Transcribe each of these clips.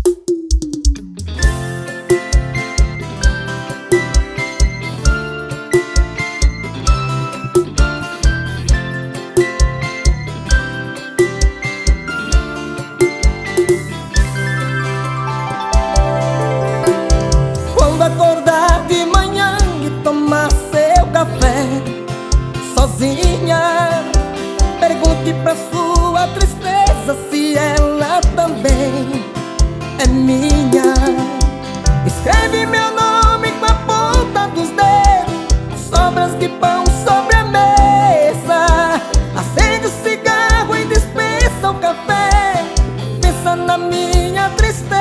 Quando acordar de manhã e tomar seu café sozinha, pergunte pra sua tristeza se ela também é minha. Escreve meu nome com a ponta dos dedos, sobras de pão sobre a mesa. Acende o cigarro e dispensa o café, pensa na minha tristeza.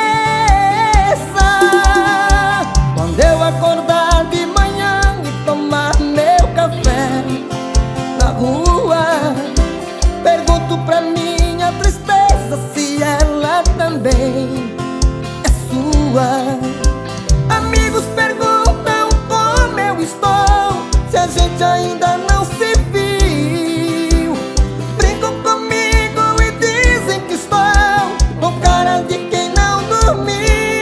Quando eu acordar de manhã e tomar meu café na rua, pergunto pra minha tristeza se ela também é sua. Amigos perguntam como eu estou, se a gente ainda não se viu. Brincam comigo e dizem que estou com cara de quem não dormiu.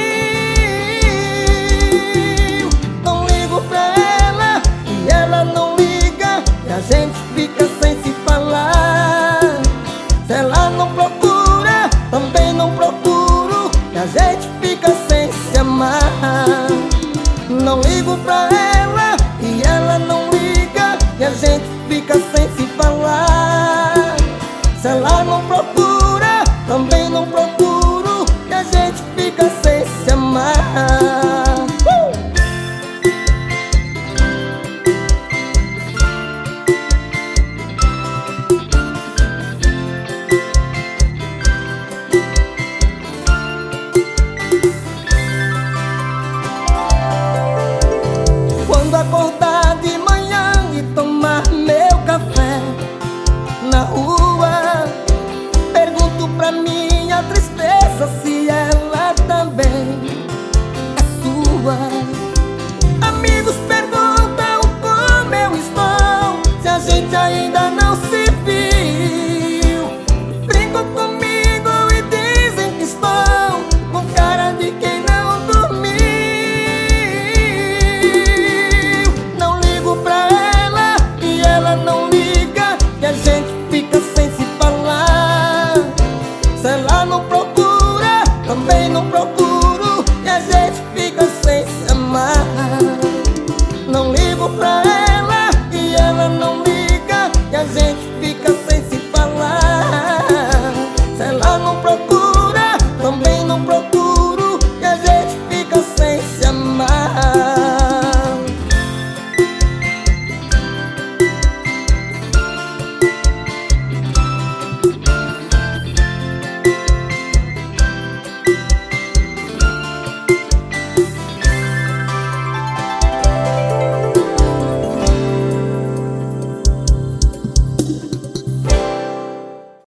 Não ligo pra ela e ela não liga, e a gente fica sem se falar. Se ela não procura, também não procuro, e a gente fica sem se amar. Não ligo pra ela e ela não liga, e a gente fica sem se falar. Se ela não procura, também não procuro, e a gente fica sem se amar. Quando acordar de manhã e tomar meu café na rua, pergunto pra minha tristeza se ela também é sua. Amigos perguntam como eu estou, se a gente ainda não se viu. Brincam comigo e dizem que estou com cara de quem não dormiu. Não ligo pra ela e ela não liga, e a gente fica sem se falar. Se ela não procura, também não procura,